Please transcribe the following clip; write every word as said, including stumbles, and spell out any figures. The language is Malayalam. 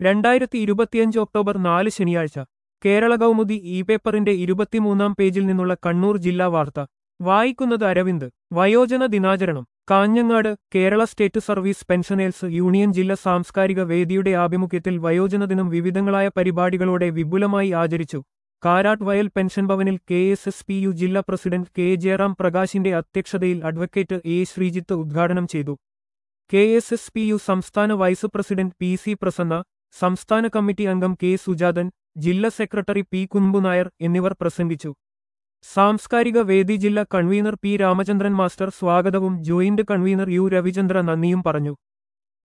രണ്ടായിരത്തി ഇരുപത്തിയഞ്ച് ഒക്ടോബർ നാല് ശനിയാഴ്ച കേരള കൗമുദി ഇ പേപ്പറിന്റെ ഇരുപത്തിമൂന്നാം പേജിൽ നിന്നുള്ള കണ്ണൂർ ജില്ലാ വാർത്ത വായിക്കുന്നത് അരവിന്ദ്. വയോജന ദിനാചരണം Kanhangad. Kerala state service pensioners union ജില്ലാ സാംസ്കാരിക വേദിയുടെ ആഭിമുഖ്യത്തിൽ വയോജന ദിനം വിവിധങ്ങളായ പരിപാടികളോടെ വിപുലമായി ആചരിച്ചു. കാരാട്ട് വയൽ പെൻഷൻ ഭവനിൽ K S S P U ജില്ലാ പ്രസിഡന്റ് കെ ജയറാം പ്രകാശിന്റെ അധ്യക്ഷതയിൽ അഡ്വക്കേറ്റ് എ ശ്രീജിത്ത് ഉദ്ഘാടനം ചെയ്തു. K S S P U സംസ്ഥാന vice president P C Prasanna, സംസ്ഥാന കമ്മിറ്റി അംഗം കെ സുജാതൻ, ജില്ലാ സെക്രട്ടറി പി കുൻപുനായർ എന്നിവർ പ്രസംഗിച്ചു. സാംസ്കാരിക വേദി ജില്ലാ കൺവീനർ പി രാമചന്ദ്രൻ മാസ്റ്റർ സ്വാഗതവും ജോയിന്റ് കൺവീനർ യു രവിചന്ദ്ര നന്ദിയും പറഞ്ഞു.